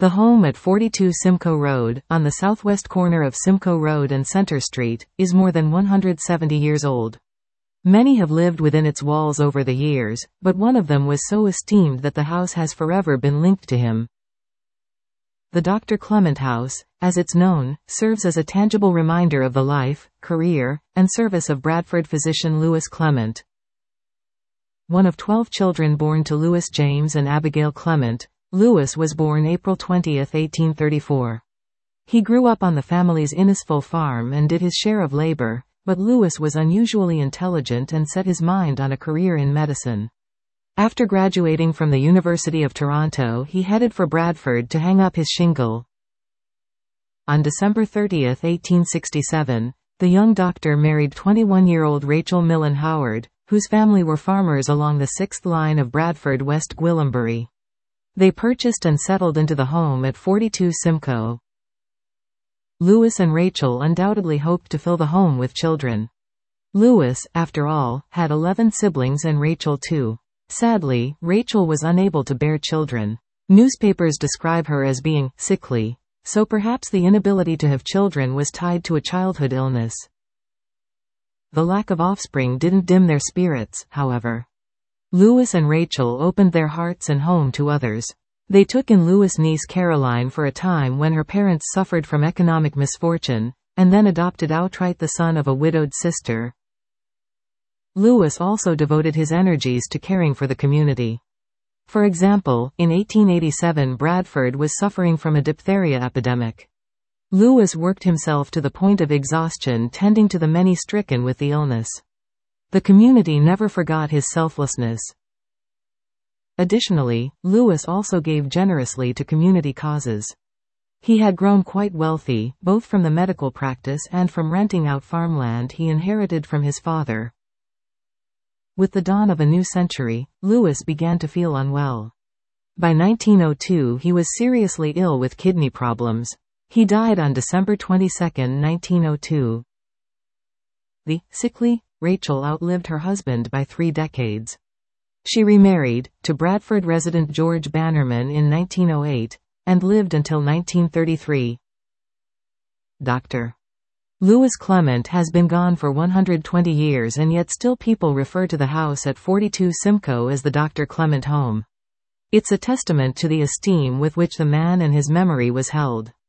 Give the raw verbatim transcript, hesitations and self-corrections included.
The home at forty-two Simcoe Road, on the southwest corner of Simcoe Road and Centre Street, is more than one hundred seventy years old. Many have lived within its walls over the years, but one of them was so esteemed that the house has forever been linked to him. The Doctor Clement House, as it's known, serves as a tangible reminder of the life, career, and service of Bradford physician Lewis Clement. One of twelve children born to Lewis James and Abigail Clement, Lewis was born April twentieth, eighteen thirty-four. He grew up on the family's Innisful farm and did his share of labor, but Lewis was unusually intelligent and set his mind on a career in medicine. After graduating from the University of Toronto, he headed for Bradford to hang up his shingle. On December thirtieth, eighteen sixty-seven, the young doctor married twenty-one-year-old Rachel Millen Howard, whose family were farmers along the sixth line of Bradford West Gwillimbury. They purchased and settled into the home at forty-two Simcoe. Lewis and Rachel undoubtedly hoped to fill the home with children. Lewis, after all, had eleven siblings and Rachel two. Sadly, Rachel was unable to bear children. Newspapers describe her as being sickly, so perhaps the inability to have children was tied to a childhood illness. The lack of offspring didn't dim their spirits, however. Lewis and Rachel opened their hearts and home to others. They took in Lewis' niece Caroline for a time when her parents suffered from economic misfortune, and then adopted outright the son of a widowed sister. Lewis also devoted his energies to caring for the community. For example, in eighteen eighty-seven Bradford was suffering from a diphtheria epidemic. Lewis worked himself to the point of exhaustion tending to the many stricken with the illness. The community never forgot his selflessness. Additionally, Lewis also gave generously to community causes. He had grown quite wealthy, both from the medical practice and from renting out farmland he inherited from his father. With the dawn of a new century, Lewis began to feel unwell. By nineteen oh two he was seriously ill with kidney problems. He died on December twenty-second, nineteen oh two. The sickly Rachel outlived her husband by three decades. She remarried, to Bradford resident George Bannerman in nineteen oh eight, and lived until nineteen thirty-three. Doctor Lewis Clement has been gone for one hundred twenty years, and yet still people refer to the house at forty-two Simcoe as the Doctor Clement home. It's a testament to the esteem with which the man and his memory was held.